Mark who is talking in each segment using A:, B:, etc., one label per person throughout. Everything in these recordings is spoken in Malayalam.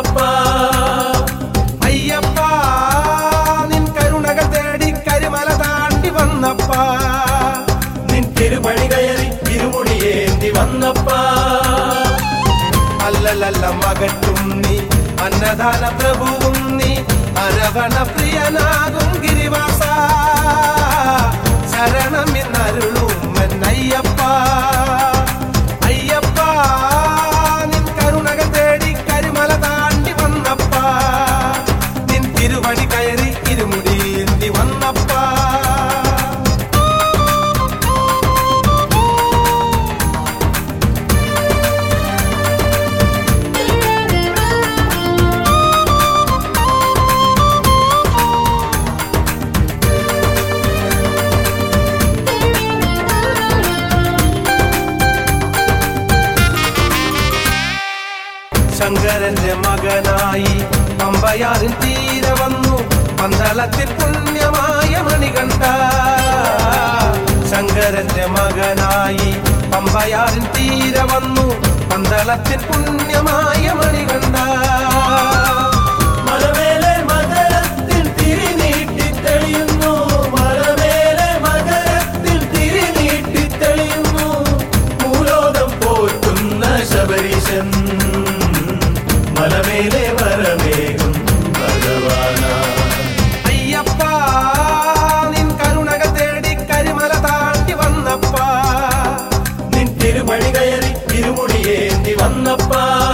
A: വന്നപ്പ
B: അയ്യപ്പ നിൻ കരുണകൾ തേടി കരിമല താണ്ടി വന്നപ്പ
A: നിൻ തിരുപണി കയറി ഇരുമുടിയേന്തി വന്നപ്പ
B: അല്ലലല്ല മകറ്റും നീ അന്നദാന പ്രഭുവും നീ അരവണ പ്രിയനാകും ഗിരിവാസ ശരണമെന്നരുളും അയ്യപ്പ അയ്യപ്പ നിൻ കരുണകൾ തേടി കരിമല താണ്ടി വന്നപ്പ നിൻ തിരുവടി കയറി ഇരുമുടിയേന്തി വന്നപ്പ ശങ്കരന്റെ മകനായി പമ്പയാറിൻ തീരെ വന്നു പന്തളത്തിൽ പുണ്യമായ മണികണ്ഠ ശങ്കരന്റെ മകനായി പമ്പയാറിൻ തീരെ വന്നു പന്തളത്തിൽ പുണ്യമായ മണികണ്ഠ
A: മലമേലെ മകരത്തിൽ തിരിനീട്ടി തെളിയുന്നു മലമേലെ മകരത്തിൽ തിരിനീട്ടി തെളിയുന്നു ഭൂലോകം പോറ്റുന്ന ശബരീശൻ മലമേലെ വരമേകും ഭഗവാന
B: അയ്യപ്പ നിൻ കരുണകൾ തേടി കരിമല താണ്ടി വന്നപ്പ
A: നിൻ തിരുമണി കയറി ഇരുമുടിയേന്തി വന്നപ്പ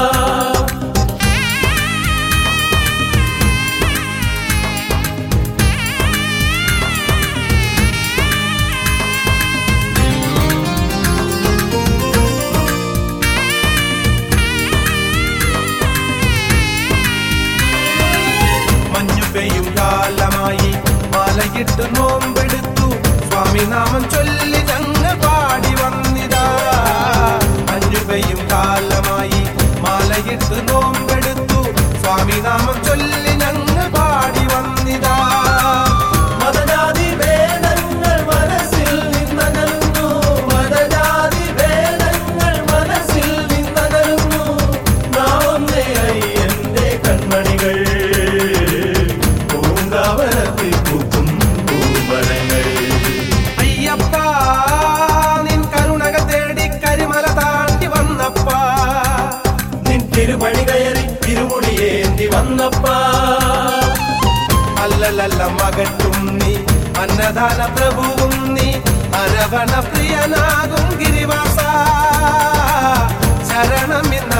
B: മഞ്ഞുപെയ്യും കാലമായി മാലയിട്ട് നോമ്പെടുത്തു സ്വാമിനാമം ചൊല്ലി ഞങ്ങൾ പാടി വന്നിതാ മഞ്ഞുപെയ്യും കാലമായി മാലയിട്ട് നോമ്പെടുത്തു സ്വാമിനാമം ചൊല്ലി ഞങ്ങൾ പാടി വന്നിതാ
A: മതജാതി ഭേദങ്ങൾ മനസ്സിൽ നിന്നകലുന്നു മതജാതി ഭേദങ്ങൾ മനസ്സിൽ നിന്നകലുന്നു നാമൊന്നേ അയ്യന്റെ കൺമണികൾ പൂങ്കാവനത്തിൽ പൂക്കും പൂമരങ്ങൾ
B: അയ്യപ്പ നിൻ കരുണകൾ തേടി കരിമല താണ്ടി വന്നപ്പ
A: നിൻ തിരുപണി കയറി ഇരുമുടിയേന്തി വന്നപ്പ
B: അല്ലലല്ല മകറ്റും നീ അന്നദാന പ്രഭുവും നീ അരവണ പ്രിയനാകും ഗിരിവാസ ശരണമെന്ന